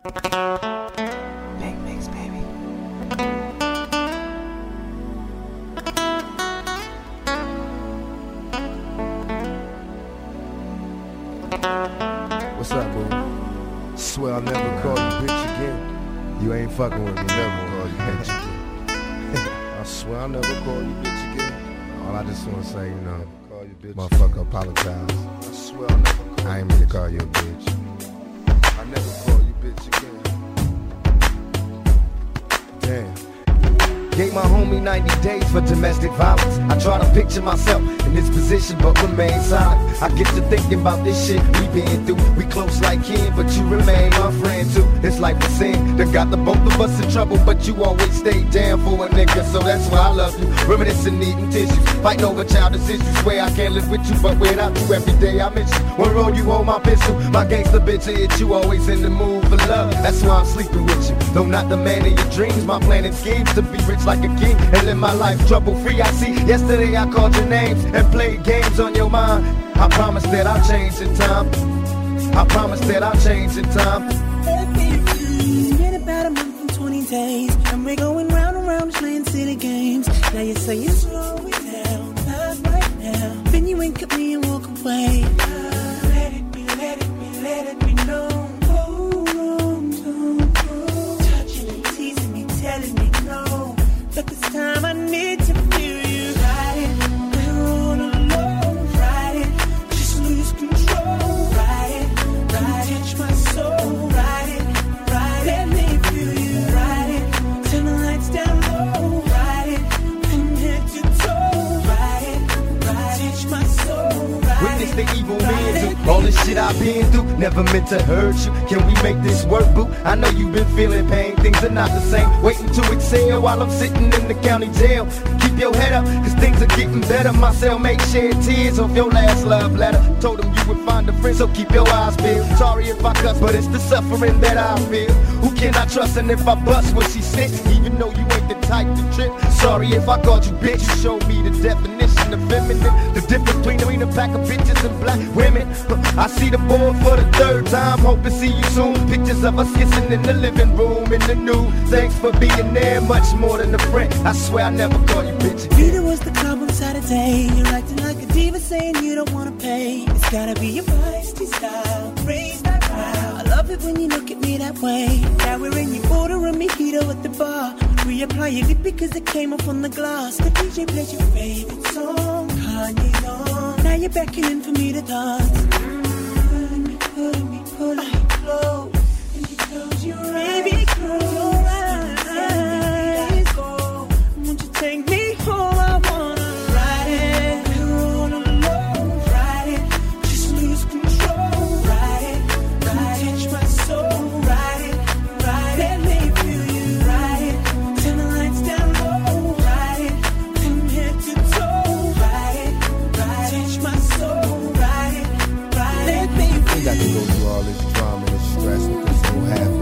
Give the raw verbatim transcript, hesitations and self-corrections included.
Big mix, baby. What's up, boo? Swear I'll never call you bitch again. You ain't fucking with me, never call you bitch again. I swear I'll never call you bitch again. All I just wanna say, you know, call you bitch. Motherfucker, apologize. I swear I'll never call I ain't mean to call you a bitch. I never call you bitch again. Damn. Gave my homie ninety days for domestic violence. I try to picture myself in this position, but remain silent. I get to thinking about this shit we been through. We close like kin, but you remain my friend too. It's like a sin that got the both of us in trouble, but you always stay down for a nigga, so that's why I love you. Reminiscing, needing tissues, fighting over childish issues. Swear I can't live with you, but without you every day I miss you. One road you hold my pistol, my gangster bitch hit you. Always in the mood for love, that's why I'm sleeping with you. Though not the man of your dreams, my plan and schemes to be rich like a king and live my life trouble free. I see yesterday I called your names and played games on your mind. I promise that I'll change in time. I promise that I'll change in time. It's been about a month and twenty days, and we're going round and round playing silly games. Now you're saying slow it down, not right now. Then you wink at me and walk away. Let it be, let it be, let it be known. Oh, oh, oh. Touching and teasing me, telling me no. But this time I need to feel you. Ride it, we're all alone. Ride it, just lose control. Ride it, ride it, touch my soul. Ride it, ride it, let me feel you. Ride it, turn the lights down low. Ride it, from head to toe. Ride it, ride it, touch my soul. Ride Witness the evil man do all this shit I've been through. Never meant to hurt you. Can we make this work, boo? I know you've been feeling pain. Things are not the same. Waiting to exhale while I'm sitting in the county jail. Keep your head up, cause things are getting better. My cellmate shed tears off your last love letter. Told him you would find a friend, so keep your eyes peeled. Sorry if I cuss, but it's the suffering that I feel. Who can I trust? And if I bust when she sits, even though you ain't the type to trip. Sorry if I called you bitch. You showed me the definition of feminine. The difference between a pack of bitches and black women. I see the board for the third time. Hope to see you soon. Pictures of us kissing in the living room in the new. Thanks for being there, much more than a friend. I swear I never call you bitch again. Peter was the club on Saturday. You're acting like a diva, saying you don't wanna pay. It's gotta be your feisty style. Raise that crowd. I love it when you look at me that way. Now we're in your order and mojito at the bar. Reapply your lip because it came off on the glass. The D J played your favorite song, Kanye's on. Now you're beckoning for me to dance. Pulling me, pulling me, pulling me close. And you close your eyes. Baby, close your eyes. Won't you take me home? I wanna ride it. We're all alone. Ride it. Just lose control. Ride it. Ride it. Touch my soul. Ride it. Ride it. Let me feel you. Ride it. Turn the lights down low. Ride it. From head to toe. Ride it. Ride it. Touch my soul. Ride it. Ride it. Let me feel you. Ain't got to go through all this drama and stress with this whole half